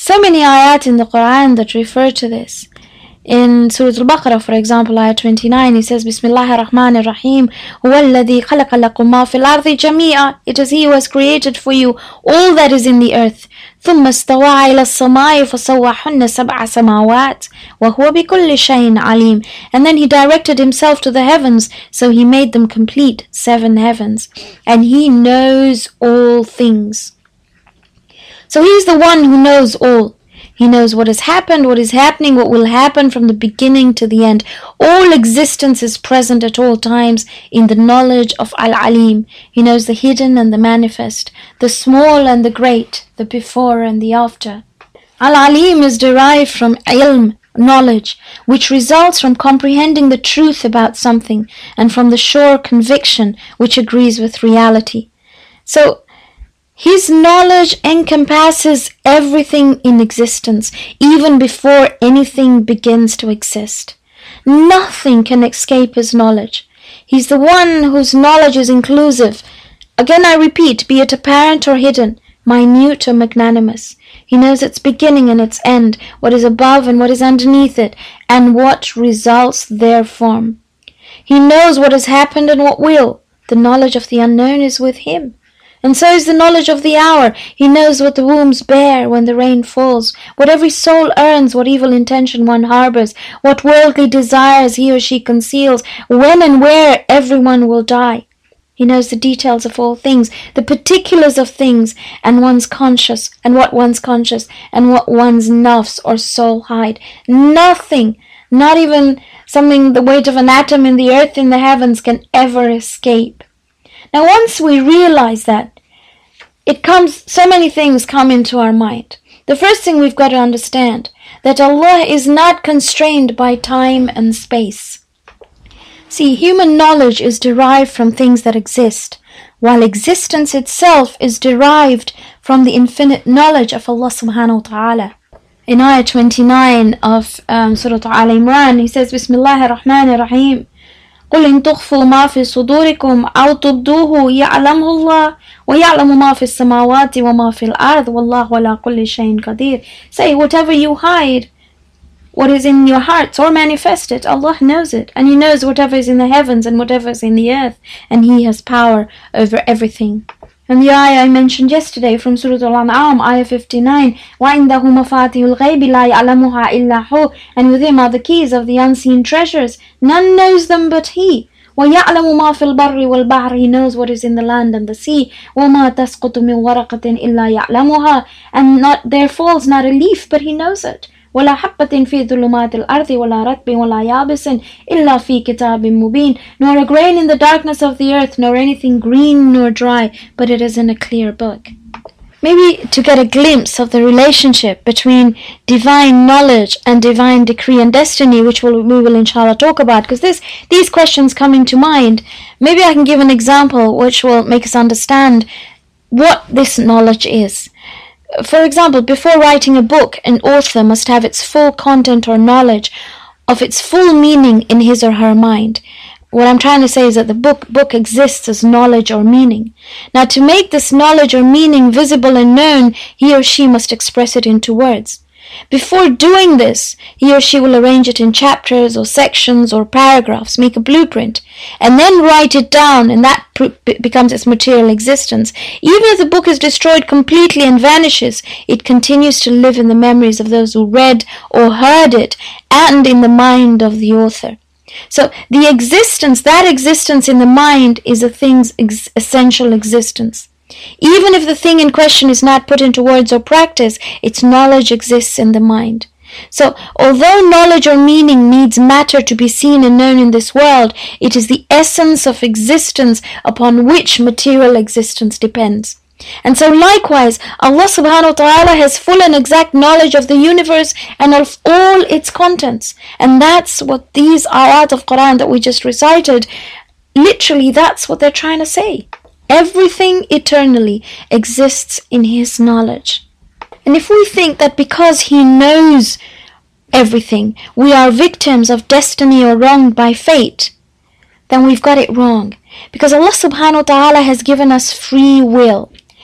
so many ayat in the Quran that refer to this. In Surah Al-Baqarah, for example, ayah 29, he says, Bismillahir Rahmanir Rahim, هُوَ الَّذِي خَلَقَ لَكُم مَا فِي الْأَرْضِ جَمِيعًا. It is He who has created for you all that is in the earth. ثُمَّ اسْتَوَى إِلَى السَّمَاءِ فَسَوَّاهُنَّ سَبْعَ سَمَاوَاتٍ وَهُوَ بِكُلِّ شَيْءٍ عَلِيمٌ. And then He directed Himself to the heavens, so He made them complete, 7 heavens. And He knows all things. So He is the one who knows all. He knows what has happened, what is happening, what will happen from the beginning to the end. All existence is present at all times in the knowledge of Al-Alim. He knows the hidden and the manifest, the small and the great, the before and the after. Al-Alim is derived from ilm, knowledge, which results from comprehending the truth about something and from the sure conviction which agrees with reality. So, His knowledge encompasses everything in existence, even before anything begins to exist. Nothing can escape His knowledge. He's the one whose knowledge is inclusive. Again, I repeat, be it apparent or hidden, minute or magnanimous. He knows its beginning and its end, what is above and what is underneath it, and what results therefrom. He knows what has happened and what will. The knowledge of the unknown is with Him. And so is the knowledge of the hour. He knows what the wombs bear when the rain falls, what every soul earns, what evil intention one harbors, what worldly desires he or she conceals, when and where everyone will die. He knows the details of all things, the particulars of things, and one's conscious, and what one's conscious, and what one's nafs or soul hide. Nothing, not even something the weight of an atom in the earth, in the heavens, can ever escape. Now once we realize that, so many things come into our mind. The first thing we've got to understand, that Allah is not constrained by time and space. See, human knowledge is derived from things that exist, while existence itself is derived from the infinite knowledge of Allah subhanahu wa ta'ala. In ayah 29 of Surah Al-Imran, He says, Bismillahir Rahmanir Rahim, قل إن تخفوا ما في صدوركم أو تبدوه يعلمه الله ويعلم ما في السماوات وما في الأرض والله على كل شيء قدير. Say, whatever you hide, what is in your hearts, or manifest it, Allah knows it, and He knows whatever is in the heavens and whatever is in the earth, and He has power over everything. And the ayah I mentioned yesterday from Surah Al-An'am, ayah 59, وَعِنْدَهُ مَفَاتِحُ الْغَيْبِ لَا يَعْلَمُهَا إِلَّا هُ. And with Him are the keys of the unseen treasures. None knows them but He. وَيَعْلَمُ مَا فِي الْبَرِّ وَالْبَحْرِ. He knows what is in the land and the sea. وَمَا تَسْقُطُ مِنْ وَرَقَةٍ إِلَّا يَعْلَمُهَا. And there falls not a leaf, but He knows it. ولا حبة في ظلمات الأرض ولا رطب ولا يابس إلا في كتاب مبين. Nor a grain in the darkness of the earth, nor anything green nor dry, but it is in a clear book. Maybe to get a glimpse of the relationship between divine knowledge and divine decree and destiny, which we will inshallah talk about, because these questions come into mind. Maybe I can give an example which will make us understand what this knowledge is. For example, before writing a book, an author must have its full content or knowledge of its full meaning in his or her mind. What I'm trying to say is that the book exists as knowledge or meaning. Now, to make this knowledge or meaning visible and known, he or she must express it into words. Before doing this, he or she will arrange it in chapters or sections or paragraphs, make a blueprint, and then write it down, and that becomes its material existence. Even if the book is destroyed completely and vanishes, it continues to live in the memories of those who read or heard it, and in the mind of the author. So the existence, that existence in the mind, is a thing's essential existence. Even if the thing in question is not put into words or practice, its knowledge exists in the mind. So, although knowledge or meaning needs matter to be seen and known in this world, it is the essence of existence upon which material existence depends. And so likewise, Allah subhanahu wa ta'ala has full and exact knowledge of the universe and of all its contents. And that's what these ayat of Quran that we just recited, literally that's what they're trying to say. Everything eternally exists in His knowledge. And if we think that because He knows everything, we are victims of destiny or wronged by fate, then we've got it wrong. Because Allah subhanahu wa ta'ala has given us free will.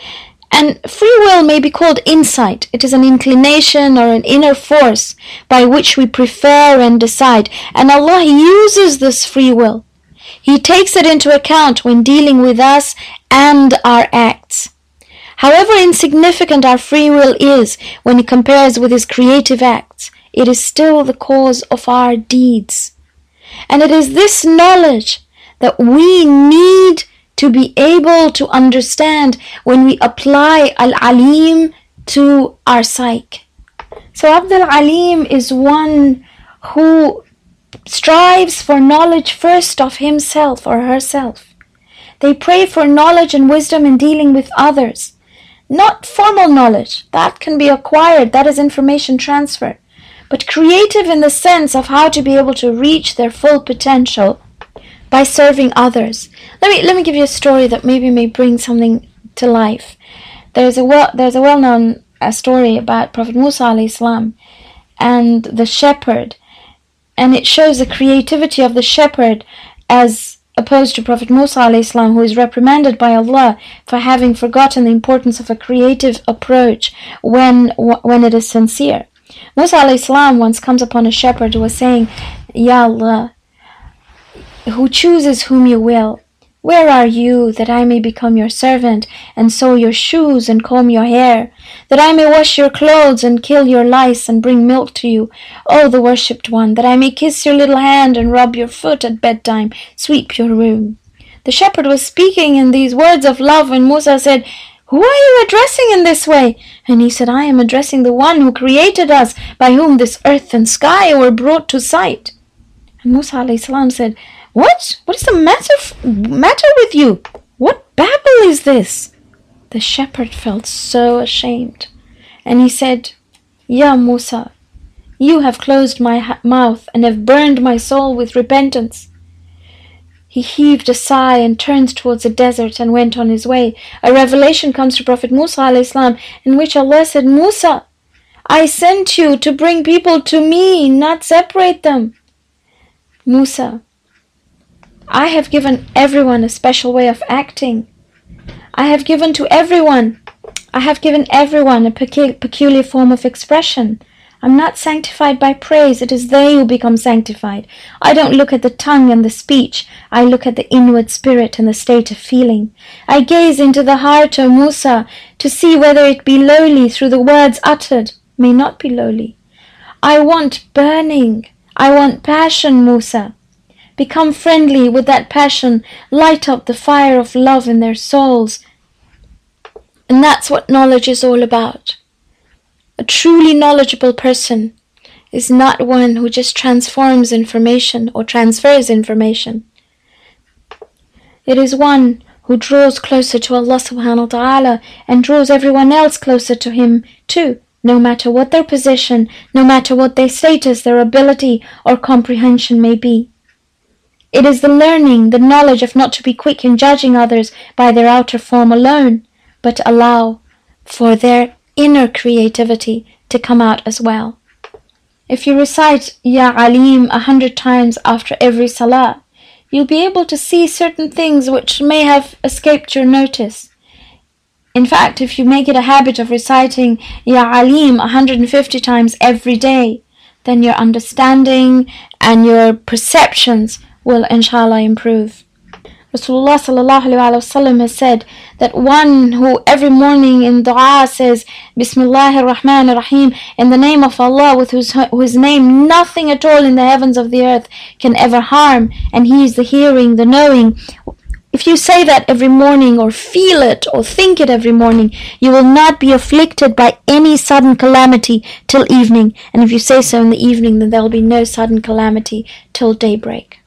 And free will may be called insight. It is an inclination or an inner force by which we prefer and decide. And Allah uses this free will. He takes it into account when dealing with us and our acts. However insignificant our free will is when it compares with His creative acts, it is still the cause of our deeds. And it is this knowledge that we need to be able to understand when we apply Al-Alim to our psyche. So Abdul Alim is one who strives for knowledge first of himself or herself. They pray for knowledge and wisdom in dealing with others. Not formal knowledge, that can be acquired, that is information transfer, but creative in the sense of how to be able to reach their full potential by serving others. Let me give you a story that maybe may bring something to life. There's a well-known story about Prophet Musa alayhi salam and the shepherd, and it shows the creativity of the shepherd as opposed to Prophet Musa alayhi salam, who is reprimanded by Allah for having forgotten the importance of a creative approach when it is sincere. Musa alayhi salam once comes upon a shepherd who was saying, Ya Allah, who chooses whom you will, where are you that I may become your servant and sew your shoes and comb your hair, that I may wash your clothes and kill your lice and bring milk to you, O the worshipped one, that I may kiss your little hand and rub your foot at bedtime, sweep your room. The shepherd was speaking in these words of love, and Musa said, Who are you addressing in this way? And he said, I am addressing the one who created us, by whom this earth and sky were brought to sight. And Musa alayhi salam said, What is the matter with you? What babble is this? The shepherd felt so ashamed, and he said, Ya Musa, you have closed my mouth and have burned my soul with repentance. He heaved a sigh and turned towards the desert and went on his way. A revelation comes to Prophet Musa alayhi salam, in which Allah said, Musa, I sent you to bring people to me, not separate them. Musa, I have given everyone a special way of acting. I have given everyone a peculiar form of expression. I'm not sanctified by praise, it is they who become sanctified. I don't look at the tongue and the speech, I look at the inward spirit and the state of feeling. I gaze into the heart, O Musa, to see whether it be lowly through the words uttered, may not be lowly. I want burning, I want passion, Musa. Become friendly with that passion, light up the fire of love in their souls. And that's what knowledge is all about. A truly knowledgeable person is not one who just transforms information or transfers information. It is one who draws closer to Allah subhanahu wa ta'ala and draws everyone else closer to Him too, no matter what their position, no matter what their status, their ability or comprehension may be. It is the learning, the knowledge of not to be quick in judging others by their outer form alone, but allow for their inner creativity to come out as well. If you recite Ya Alim 100 times after every salah, you'll be able to see certain things which may have escaped your notice. In fact, if you make it a habit of reciting Ya Alim 150 times every day, then your understanding and your perceptions will inshallah improve. Rasulullah sallallahu alaihi wasallam has said that one who every morning in dua says Bismillahir Rahmanir Rahim, in the name of Allah, with whose name nothing at all in the heavens of the earth can ever harm, and He is the hearing, the knowing. If you say that every morning, or feel it or think it every morning, you will not be afflicted by any sudden calamity till evening. And if you say so in the evening, then there will be no sudden calamity till daybreak.